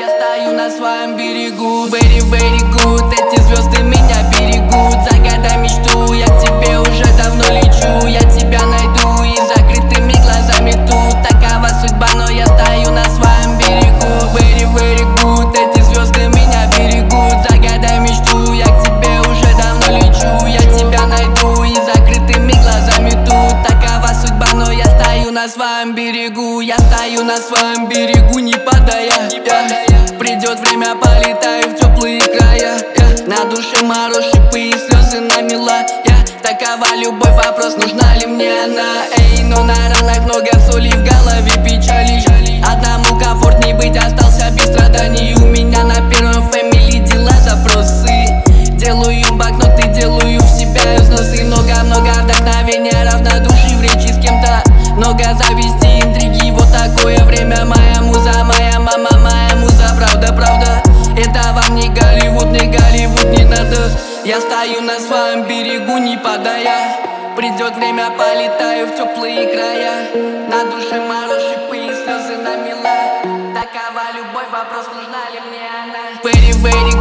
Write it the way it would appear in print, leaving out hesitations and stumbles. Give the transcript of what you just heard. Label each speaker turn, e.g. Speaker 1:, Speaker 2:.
Speaker 1: я стою на своем берегу. Very, very good, эти звезды меня берегут. Загадай мечту, я к тебе уже давно лечу. Я тебя найду и закрытыми глазами тут. Такова судьба, но я стою на своем берегу. Very, very good, эти звезды меня берегут. Загадай мечту, я к тебе уже давно лечу. Я тебя найду и закрытыми глазами тут. Такова судьба, но я стою на своем берегу. Я стою на своем берегу, не падая. Придет время, полетаю в теплые края. На душе мороз, шипы и слезы намела. Такова любовь, вопрос, нужна ли мне она. Эй, но на ранах много соли, в голове печали. Одному комфортней быть, остался без страданий. У меня на первом фэмили дела, запросы. Делаю бакноты, делаю в себя взносы. Много-много вдохновения, равнодушия в речи с кем-то. Много зависти, интриги, вот такое время. Моя муза, моя мама, моя муза, правда, правда. Это вам не Голливуд, не надо. Я стою на своем берегу, не падая. Придет время, полетаю в теплые края. На душе мороз, шипы и слезы намела. Такова любовь, вопрос, нужна ли мне она. Very, very